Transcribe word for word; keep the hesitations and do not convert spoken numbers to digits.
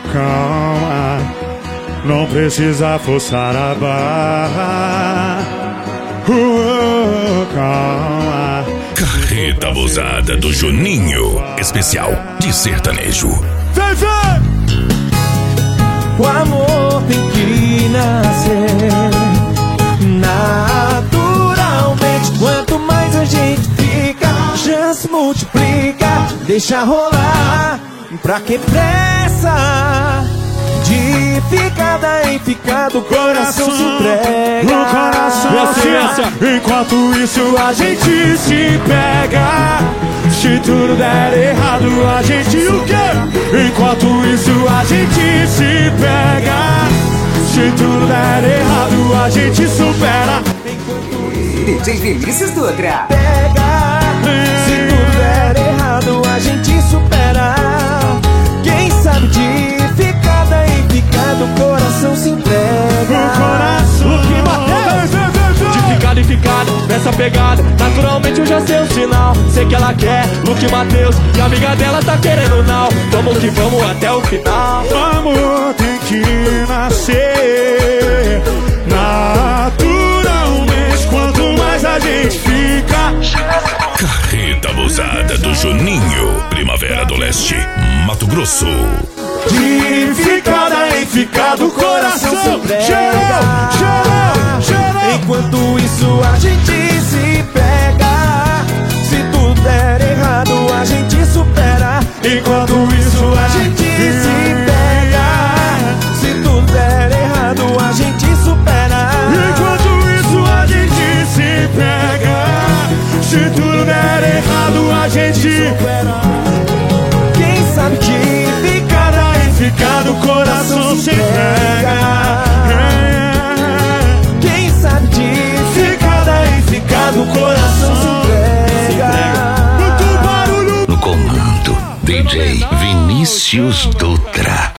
calma, não precisa forçar a barra. Uh, calma. Carreta abusada do Juninho, especial de sertanejo. Vem, vem! O amor tem que nascer naturalmente. Quanto mais a gente fica, a chance multiplica. Deixa rolar, pra que pressa? De ficada em ficada, o coração se entrega. O coração se entrega. Enquanto isso a gente se pega. Se tudo der errado a gente o quê? Enquanto isso a gente se pega. Se tudo der errado a gente supera. D J Vinícius Dutra. Pega. Se tudo der errado a gente supera. Quem sabe de ficada em ficada, o coração se entrega. O coração. O que bateu? De ficada em ficada, nessa pegada, naturalmente eu já sei o sinal. Sei que ela quer, Luke Matheus, e a amiga dela tá querendo não. Vamos que vamos até o final. O amor tem que nascer naturalmente. Quanto mais a gente fica. Carreta abusada do Juninho, Primavera do Leste, Mato Grosso. De ficada em ficada, o coração se entrega. Chorou, chorou, chorou. Enquanto isso a gente se pega. Se tudo der errado a gente supera. Enquanto isso A gente se pega. Se tudo der errado a gente supera. Enquanto isso a gente se pega. Se tudo der errado a gente supera. Quem sabe que ficada em ficada, o coração se entrega. Quem sabe de Ficada em ficada, o coração se entrega. Muito barulho No comando, D J Vinícius Dutra.